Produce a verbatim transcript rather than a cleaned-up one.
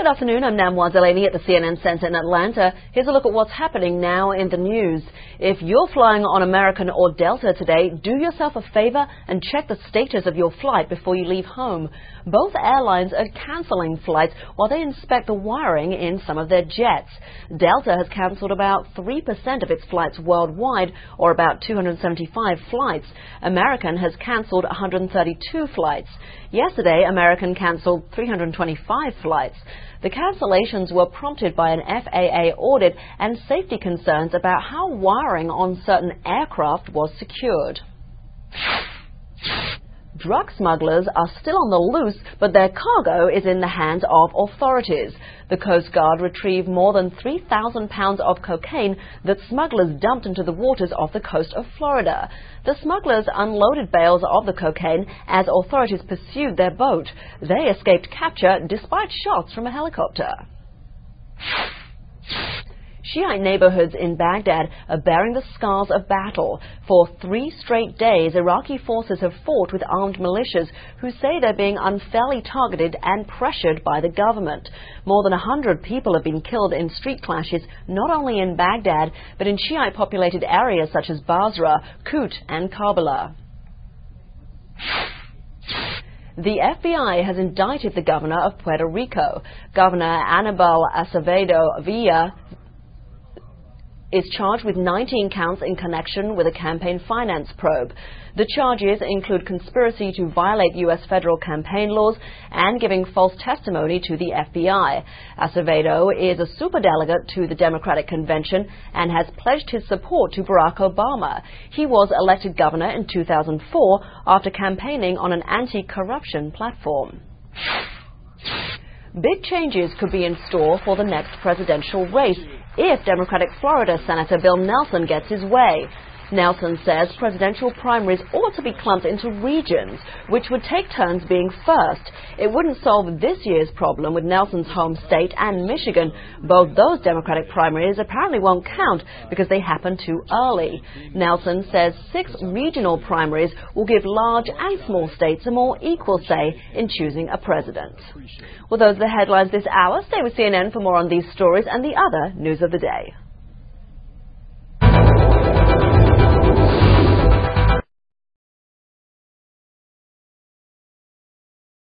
Good afternoon, I'm Namwa Delaney at the C N N Center in Atlanta. Here's a look at what's happening now in the news. If you're flying on American or Delta today, do yourself a favor and check the status of your flight before you leave home. Both airlines are canceling flights while they inspect the wiring in some of their jets. Delta has canceled about three percent of its flights worldwide, or about two hundred seventy-five flights. American has canceled one hundred thirty-two flights. Yesterday, American canceled three hundred twenty-five flights. The cancellations were prompted by an F A A audit and safety concerns about how wiring on certain aircraft was secured. Drug smugglers are still on the loose, but their cargo is in the hands of authorities. The Coast Guard retrieved more than three thousand pounds of cocaine that smugglers dumped into the waters off the coast of Florida. The smugglers unloaded bales of the cocaine as authorities pursued their boat. They escaped capture despite shots from a helicopter. Shiite neighborhoods in Baghdad are bearing the scars of battle. For three straight days, Iraqi forces have fought with armed militias who say they're being unfairly targeted and pressured by the government. More than one hundred people have been killed in street clashes, not only in Baghdad, but in Shiite-populated areas such as Basra, Kut, and Karbala. The F B I has indicted the governor of Puerto Rico. Governor Anibal Acevedo Villa is charged with nineteen counts in connection with a campaign finance probe. The charges include conspiracy to violate U S federal campaign laws and giving false testimony to the F B I. Acevedo is a superdelegate to the Democratic Convention and has pledged his support to Barack Obama. He was elected governor in two thousand four after campaigning on an anti-corruption platform. Big changes could be in store for the next presidential race if Democratic Florida Senator Bill Nelson gets his way. Nelson says presidential primaries ought to be clumped into regions, which would take turns being first. It wouldn't solve this year's problem with Nelson's home state and Michigan. Both those Democratic primaries apparently won't count because they happen too early. Nelson says six regional primaries will give large and small states a more equal say in choosing a president. Well, those are the headlines this hour. Stay with C N N for more on these stories and the other news of the day.